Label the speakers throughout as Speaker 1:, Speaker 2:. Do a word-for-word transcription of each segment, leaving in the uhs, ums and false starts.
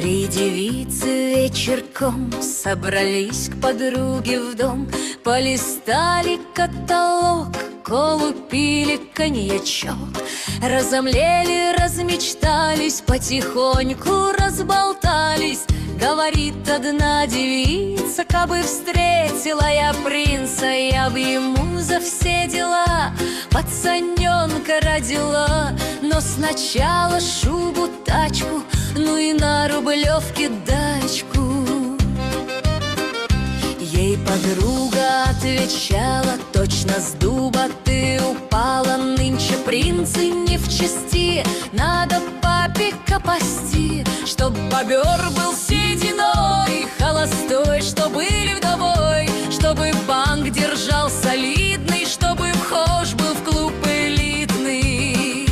Speaker 1: Три девицы вечерком собрались к подруге в дом, полистали каталог, колу пили, коньячок, разомлели, размечтались, потихоньку разболтались. Говорит одна девица: кабы встретила я принца, я б ему за все дела пацаненка родила. Но сначала шубу, тачку, ну и на рублевке дачку. Ей подруга отвечала: точно с дуба ты упала, нынче принцы не в чести, надо папика пасти, чтоб бобер был сединой, холостой, чтоб или вдовой, чтобы банк держал солидный, чтобы вхож был в клуб элитный.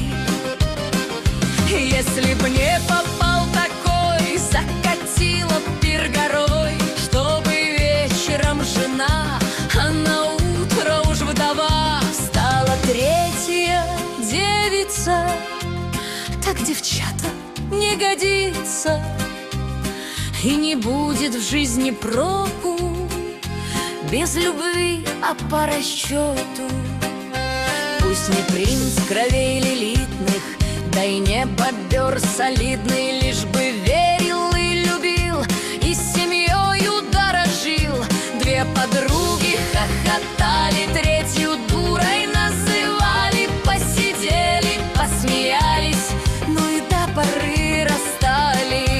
Speaker 1: Если б не попал такой, закатила пир горой, чтобы вечером жена, а на утро уж вдова. Стала третья девица: так, девчата, не годится, и не будет в жизни проку без любви, а по расчету. Пусть не принц кровей лилитных, да и не бобер солидный, лишь бы верил и любил, и семьёю дорожил. Две подруги хохотали, третью дурой называли, посидели, посмеялись, ну и до поры расстались.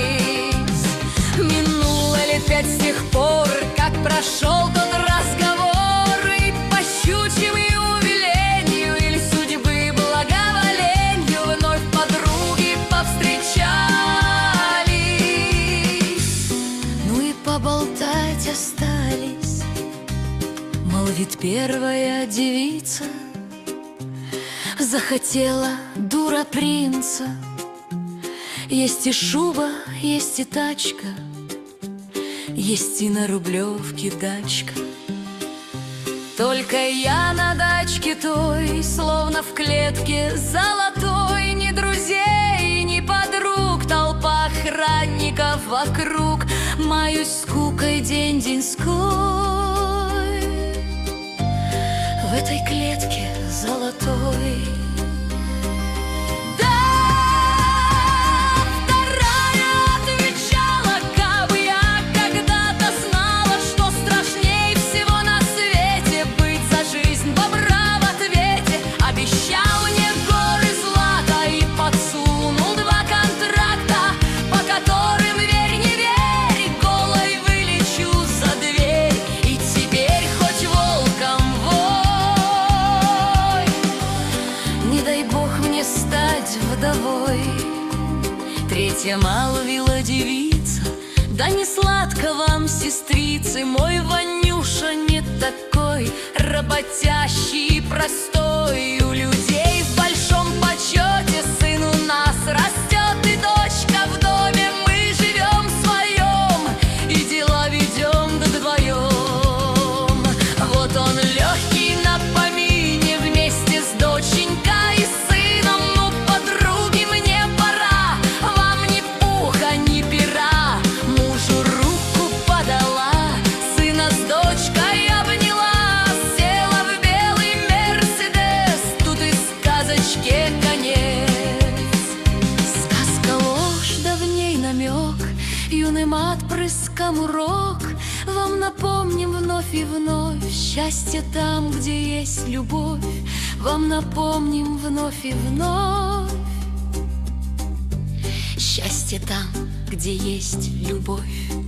Speaker 1: Минуло лет пять с тех пор, как прошел тот разговор, и по щучьему велению или судьбы благоволению вновь подруги повстречались. Ну и поболтать остались. Молвит первая девица: захотела дура принца. Есть и шуба, есть и тачка, есть и на рублевке дачка. Только я на дачке той, словно в клетке золотой, ни друзей, ни подруг, толпа охранников вокруг, маюсь скукой день-деньской в этой клетке золотой. Вдовой. Третья молвила девица: да не сладко вам, сестрицы, мой Ванюша не такой работящий и простой. У людей в большом почете сын у нас растет, и дочка в доме, мы живем в своем и дела ведем вдвоем. Вот он легкий на помине вместе с доченькой и сыном. Юным отпрыском урок вам напомним вновь и вновь: счастье там, где есть любовь. Вам напомним вновь и вновь: счастье там, где есть любовь.